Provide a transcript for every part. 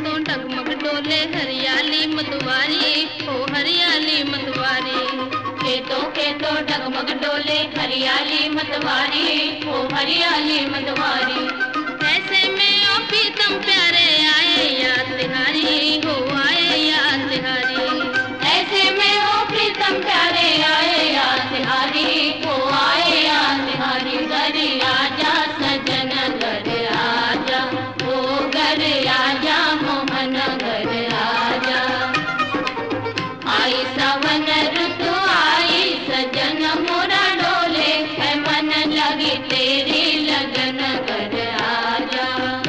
तो डगमग डोले हरियाली मतवारी, ओ हरियाली मतवारी। खेतों खेतों डगमग डोले हरियाली मतवारी, ओ हरियाली मतवारी। ऐसे में ओ प्रीतम प्यारे आए याद तिहारी, हो आए याद तिहारी। ऐसे में ओ प्रीतम प्यारे आए याद तिहारी, हो आए याद तिहारी। घर आजा सजन घर आजा, ओ घर आजा मोहन घर आजा। आई सावन ऋतु आई सजन मोरा डोले, है मन लगी तेरी लगन घर आजा।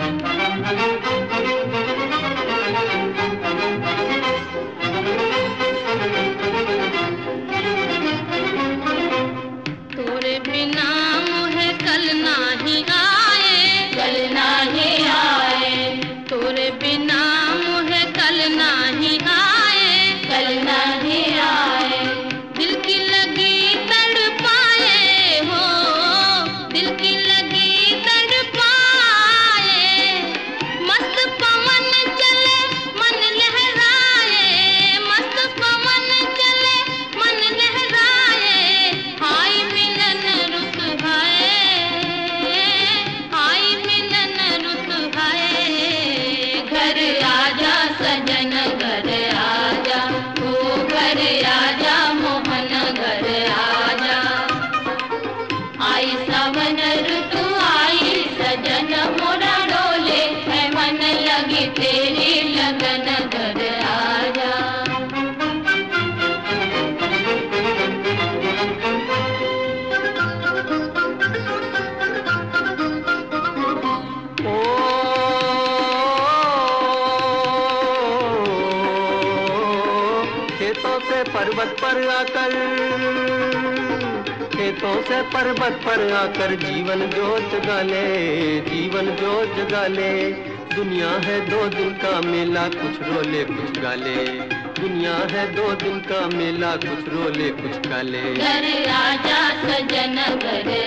तोरे बिना मोहे कल नाही आए, कल नाही आए, तोरे बिना मोहे कल नाही आए, कल नहीं आए। दिल की लगी तड़पाए हो, दिल की लगी तड़पाए। मस्त पवन चले मन लहराए, मस्त पवन चले मन लहराए। हाय मिलन रुत हाय, हाय मिलन रुत हाय। घर आजा सजन घर आजा, ओ घर आजा मोहन घर आजा। आई सावन ऋतु आई सजन मोरा डोले, है मन लगी तेरी लगन घर आजा। ओ खेतों से पर्वत पर आकर, खेतों से पर्वत पर आकर जीवन जोत जगा ले, जीवन जोत जगा ले। दुनिया है 2 दिन का मेला, कुछ रोले कुछ गाले। दुनिया है 2 दिन का मेला, कुछ रोले कुछ गाले। घर आजा सजन घर